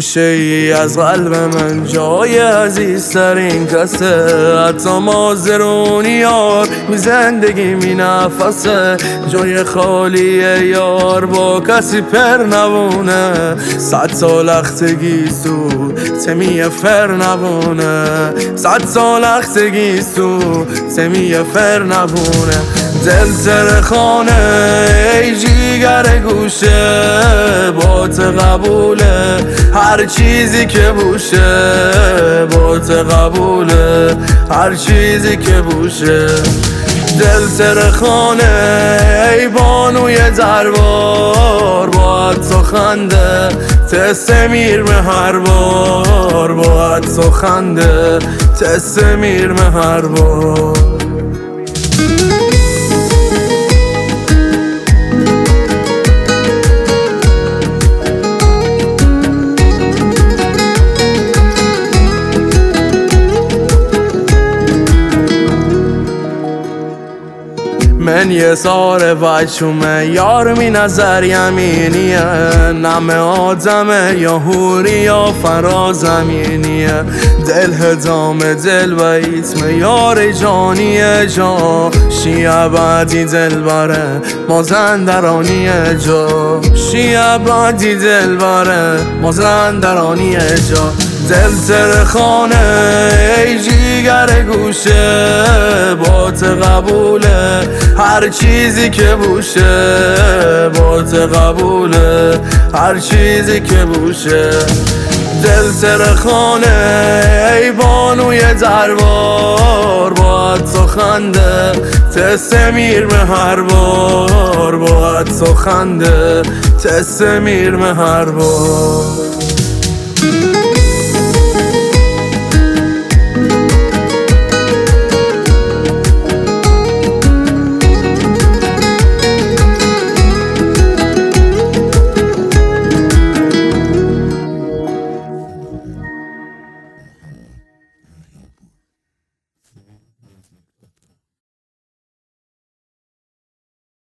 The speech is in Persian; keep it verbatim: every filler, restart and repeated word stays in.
گوشه ای از قلب من جای عزیزترین کسه، حتی مازرونی یار می زندگی می نفسه، جای خالی یار با کسی پر نبونه، صد سال اختگی سو تمی فر نبونه، صد سال اختگی سو تمی فر نبونه. دل سرخانه ای جیگر گوشه، بات قبوله هر چیزی که بوشه، بات قبوله هر چیزی که بوشه. دل سرخانه ای بانوی دربار، باید سخنده تست میرم هر بار، باید سخنده تست میرم هر بار. من یه سار بچومه یار می نظر یمینیه، نم آدمه یا هوری یا فرازمینیه، دل هدام دل و ایتم یار جانیه، جا شیعه بعدی دل بره مازندرانیه، جا شیعه بعدی دل بره مازندرانیه، جا دل سرخانه ای جیگر گوشه، بات قبوله هر چیزی که بوشه، بات قبوله هر چیزی که بوشه. دل سرخانه ای بانوی دربار، باید سخنده تست میرم هر بار، باید سخنده تست میرم هر بار.